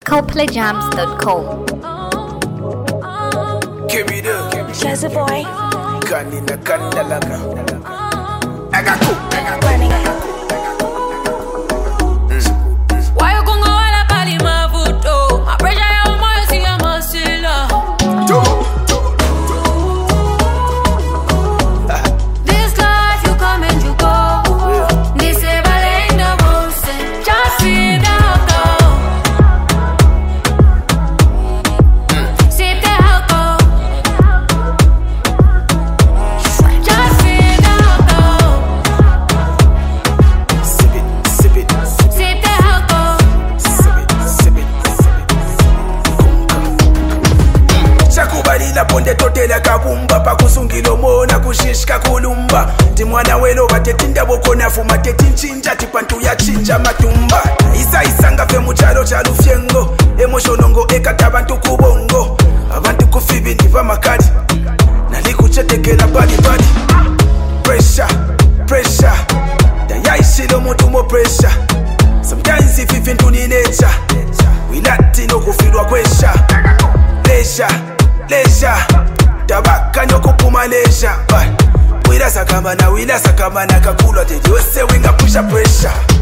CopleyJams.com. Jazzy boy. Kanina kandalaga. Agaku. Running. Why you gonga wala pali mavuto? I pressure your mind, see I'm a sailor. This life you come and you go. This ever ain't the most. Just feel the alcohol. Sip the alcohol. Just feel the alcohol. Sip it. Sip the alcohol. Sip it. Chakubalila ponde totela kabumba pakusungilo mona kushishka kulumba timwana welo batetinda bokona fuma tetincinja tipantu ya chinja matumba isanga fe muchalo cha lufyengo emoshonongo ekata abantu kubongo abantu kufibi ndiva makati nalikuchetekela bali pressure dayaishilo muntu mo pressure sometimes if ifintu ni nature wilati nokufirwa kwesha leisure tabaka nokupuma leisure but wila sakamana kakulwa tejose winga pusha pressure